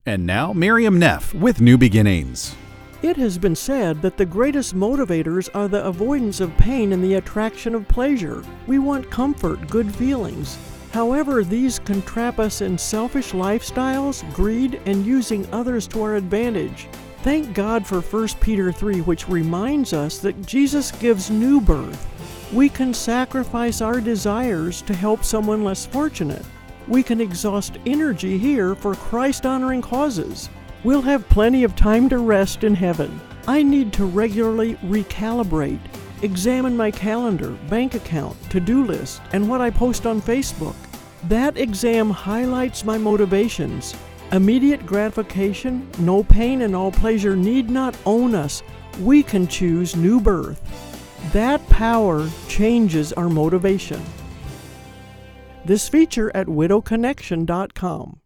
And now, Miriam Neff with New Beginnings. It has been said that the greatest motivators are the avoidance of pain and the attraction of pleasure. We want comfort, good feelings. However, these can trap us in selfish lifestyles, greed, and using others to our advantage. Thank God for 1 Peter 3, which reminds us that Jesus gives new birth. We can sacrifice our desires to help someone less fortunate. We can exhaust energy here for Christ-honoring causes. We'll have plenty of time to rest in heaven. I need to regularly recalibrate, examine my calendar, bank account, to-do list, and what I post on Facebook. That exam highlights my motivations. Immediate gratification, no pain, and all pleasure need not own us. We can choose new birth. That power changes our motivation. This feature at widowconnection.com.